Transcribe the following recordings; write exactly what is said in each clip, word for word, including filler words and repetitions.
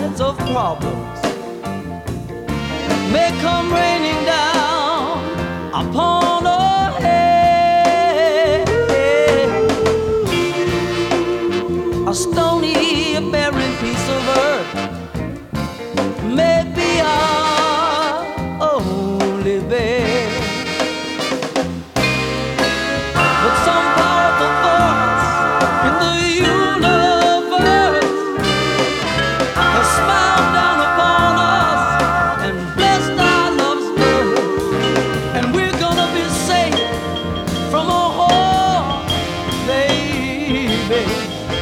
tides of problems may come raining down upon our head. A stony, barren piece of earth may be our only bed. But some powerful force in the universe has smiled down upon us and blessed our love's birth, and we're gonna be safe from a whore, baby.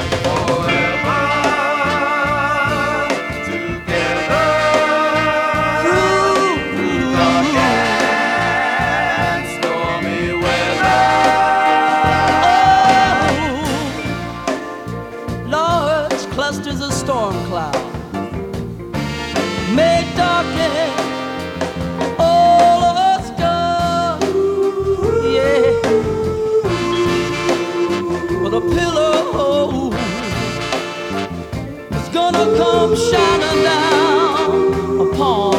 Clusters of storm clouds may darken all our stars, yeah. But a pillow is gonna come shining down upon